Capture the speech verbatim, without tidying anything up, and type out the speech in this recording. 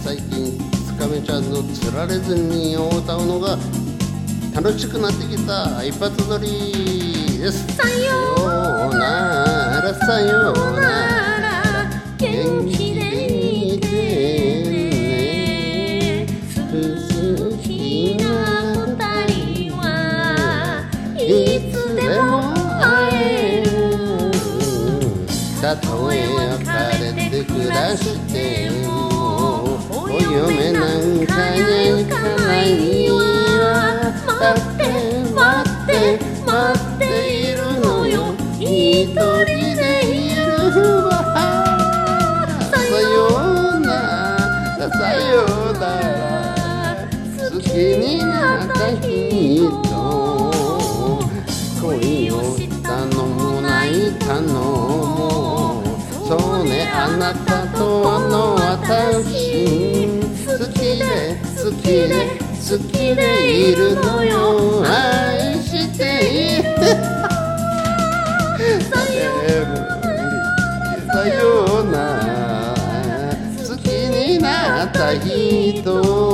最近つかめちゃんのつられずにを歌うのが楽しくなってきた一発撮りです。 さようならさようなら元気でいてね。好きな二人はいつでも会える。たとえ別れて暮らしてもお嫁なんかに行かないわ。待って待って待っているのよ。一人でいるわ。さようならさようなら好きになった人。恋をしたのも泣いたのもそうね。あなたとあの私好きで好きで好きでいるのよ。愛している。さようなら好きになった人。